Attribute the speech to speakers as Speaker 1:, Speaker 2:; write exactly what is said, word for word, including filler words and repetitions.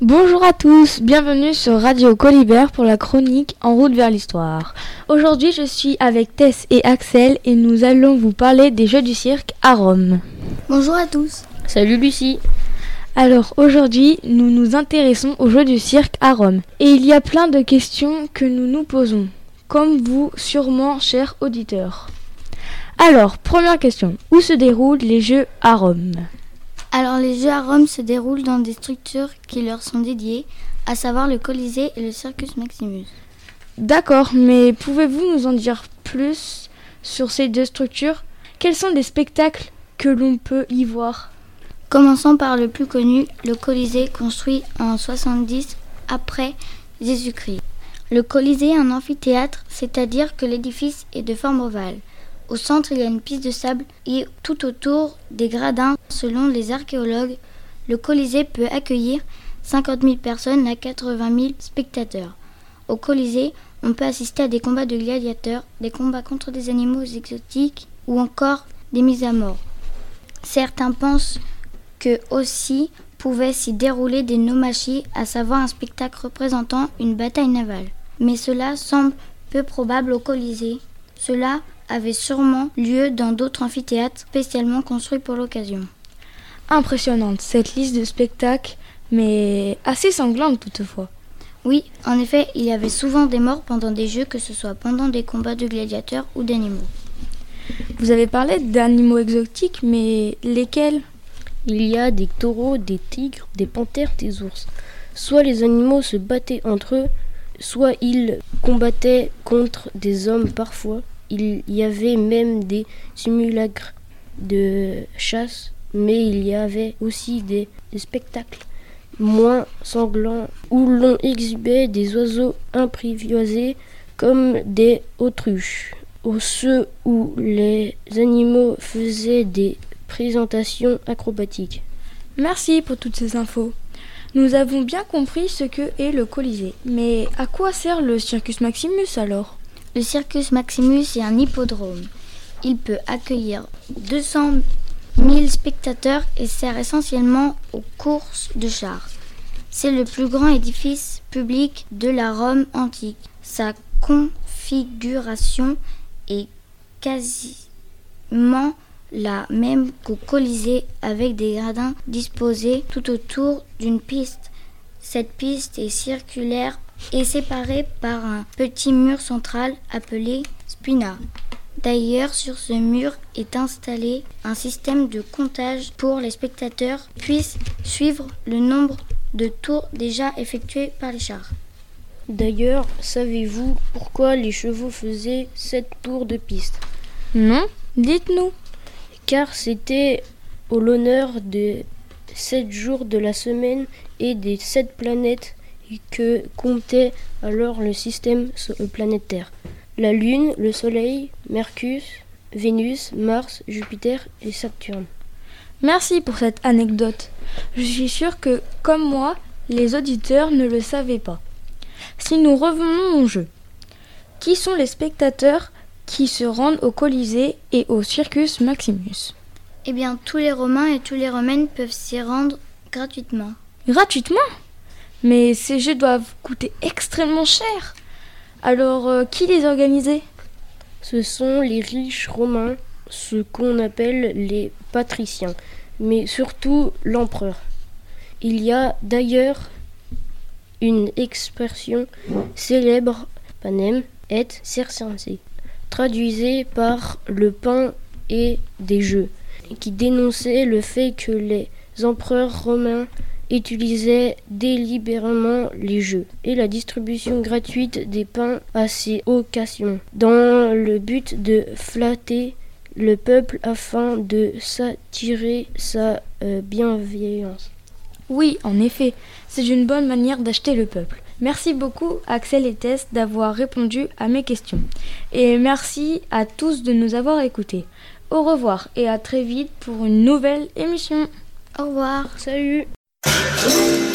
Speaker 1: Bonjour à tous, bienvenue sur Radio Colibert pour la chronique En route vers l'histoire. Aujourd'hui je suis avec Tess et Axel et nous allons vous parler des Jeux du cirque à Rome.
Speaker 2: Bonjour à tous.
Speaker 3: Salut Lucie.
Speaker 1: Alors aujourd'hui nous nous intéressons aux Jeux du cirque à Rome. Et il y a plein de questions que nous nous posons, comme vous sûrement chers auditeurs. Alors première question, où se déroulent les Jeux à Rome ?
Speaker 2: Alors les Jeux à Rome se déroulent dans des structures qui leur sont dédiées, à savoir le Colisée et le Circus Maximus.
Speaker 1: D'accord, mais pouvez-vous nous en dire plus sur ces deux structures ? Quels sont les spectacles que l'on peut y voir ?
Speaker 2: Commençons par le plus connu, le Colisée, construit en soixante-dix après Jésus-Christ. Le Colisée est un amphithéâtre, c'est-à-dire que l'édifice est de forme ovale. Au centre, il y a une piste de sable et tout autour des gradins. Selon les archéologues, le Colisée peut accueillir cinquante mille personnes à quatre-vingt mille spectateurs. Au Colisée, on peut assister à des combats de gladiateurs, des combats contre des animaux exotiques ou encore des mises à mort. Certains pensent que aussi pouvaient s'y dérouler des naumachie, à savoir un spectacle représentant une bataille navale. Mais cela semble peu probable au Colisée. Cela avait sûrement lieu dans d'autres amphithéâtres spécialement construits pour l'occasion.
Speaker 1: Impressionnante cette liste de spectacles, mais assez sanglante toutefois.
Speaker 2: Oui, en effet, il y avait souvent des morts pendant des jeux, que ce soit pendant des combats de gladiateurs ou d'animaux.
Speaker 1: Vous avez parlé d'animaux exotiques, mais lesquels ?
Speaker 3: Il y a des taureaux, des tigres, des panthères, des ours. Soit les animaux se battaient entre eux, soit ils combattaient contre des hommes parfois. Il y avait même des simulacres de chasse, mais il y avait aussi des, des spectacles moins sanglants où l'on exhibait des oiseaux apprivoisés comme des autruches, ou ceux où les animaux faisaient des présentations acrobatiques.
Speaker 1: Merci pour toutes ces infos. Nous avons bien compris ce que est le Colisée, mais à quoi sert le Circus Maximus alors ?
Speaker 2: Le Circus Maximus est un hippodrome. Il peut accueillir deux cent mille spectateurs et sert essentiellement aux courses de chars. C'est le plus grand édifice public de la Rome antique. Sa configuration est quasiment la même qu'au Colisée, avec des gradins disposés tout autour d'une piste. Cette piste est circulaire et séparée par un petit mur central appelé spina. D'ailleurs, sur ce mur est installé un système de comptage pour les spectateurs puissent suivre le nombre de tours déjà effectués par les chars.
Speaker 3: D'ailleurs, savez-vous pourquoi les chevaux faisaient sept tours de piste ?
Speaker 1: Non, dites-nous.
Speaker 3: Car c'était au l'honneur des sept jours de la semaine et des sept planètes que comptait alors le système planétaire. La Lune, le Soleil, Mercure, Vénus, Mars, Jupiter et Saturne.
Speaker 1: Merci pour cette anecdote. Je suis sûre que, comme moi, les auditeurs ne le savaient pas. Si nous revenons au jeu, qui sont les spectateurs qui se rendent au Colisée et au Circus Maximus ?
Speaker 2: Eh bien, tous les Romains et tous les Romaines peuvent s'y rendre gratuitement.
Speaker 1: Gratuitement ? Mais ces jeux doivent coûter extrêmement cher. Alors, euh, qui les organisait ?
Speaker 3: Ce sont les riches romains, ce qu'on appelle les patriciens, mais surtout l'empereur. Il y a d'ailleurs une expression célèbre, panem et circense, traduisée par le pain et des jeux, qui dénonçait le fait que les empereurs romains utilisaient délibérément les jeux et la distribution gratuite des pains à ces occasions, dans le but de flatter le peuple afin de s'attirer sa euh, bienveillance.
Speaker 1: Oui, en effet, c'est une bonne manière d'acheter le peuple. Merci beaucoup Axel et Tess d'avoir répondu à mes questions. Et merci à tous de nous avoir écoutés. Au revoir et à très vite pour une nouvelle émission.
Speaker 2: Au revoir.
Speaker 3: Salut.
Speaker 4: Thank you.